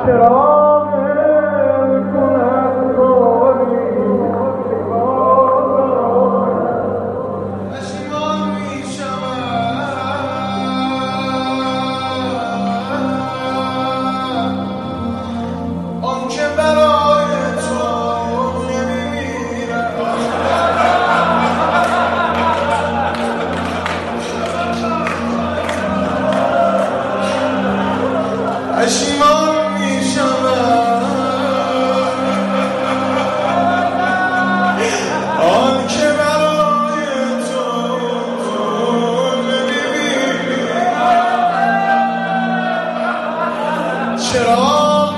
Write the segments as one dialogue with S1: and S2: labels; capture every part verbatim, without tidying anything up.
S1: چراغ کند کاری پشیمان می شود آن که برای تو نمیمیرد پشیمان می شود آن که برای تو نمیمیرد چراغ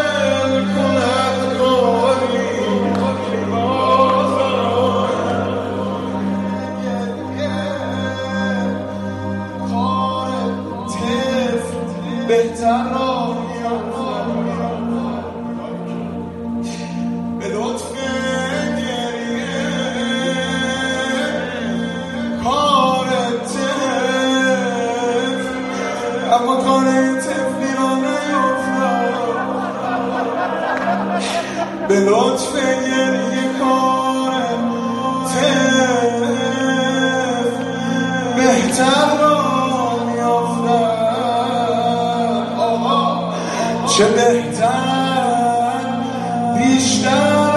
S1: کند کاری کار طفل بهتر را به لطف گریه کار طفل اما کار طفلی را نیفتد به لطف گریه کار طفل بهتر را میافتد چه بهتر بیشتر